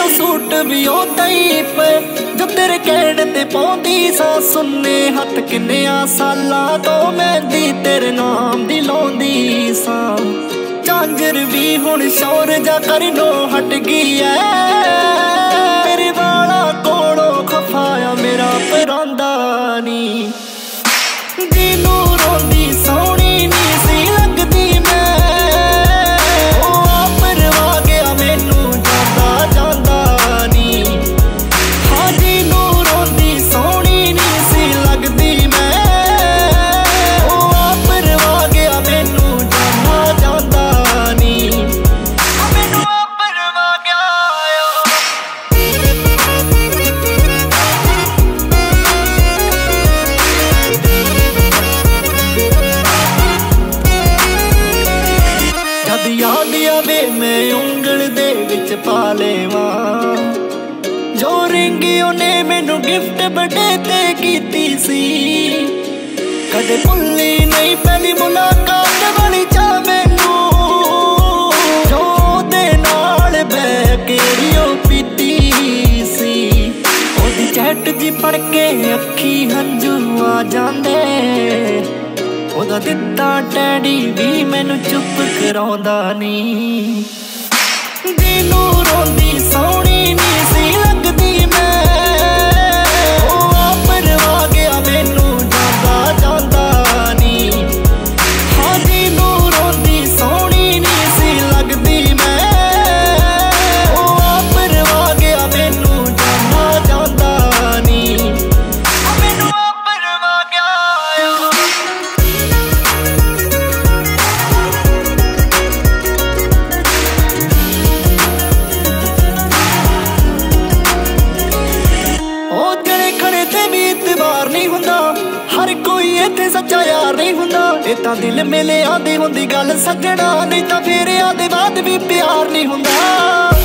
Suit भी ओदा ही पे जो तेरे कहने ते पौंदी सा सुन्ने हथ किन्ने सालां तो मेहंदी तेरे नाम दी लाउंदी सा झांजर भी हुण शौर जा करनो हट गई है मेरे वाला कोलों खफाया मेरा परांदा नी जीनू रोंदी सोहनी नी सी लगदी मैं ओ परवा गया मैनू जांदा जांदा नी हाँ जीनू रोंदी सोहनी नी सी लगदी मैं ओ परवा गया मैनू जांदा जांदा नी मैनू परवा गया याद आवे मैं उंगल दे विच पा लेवां जो रिंगी उन्हें मैनू गिफ्ट बर्थडे ते कीती सी कदे भुल्ली नहीं पहली मुलाकात वाली चा मैनू जो दे नाल बैठ के रियो पीती सी ओदी चैट जी पढ़ के अखी हंजू आ जांदे ओदा दिता डैडी भी मैनू चुप कराउंदा नी जीनू रोंदी सोहनी नी सी लगदी मैं ओ परवा गया मैनू जांदा जांदा नी हाँ जीनू रोंदी सोहनी नी सी लगदी मैं ओ परवा गया मैनू जांदा जांदा नी मैनू परवा गया हर कोई इत्थे सच्चा यार नहीं हुंदा इत्तां दिल मिले आंदी हुंदी गल सजना नहीं तां फेरे आंदे बाद भी प्यार नहीं हुंदा।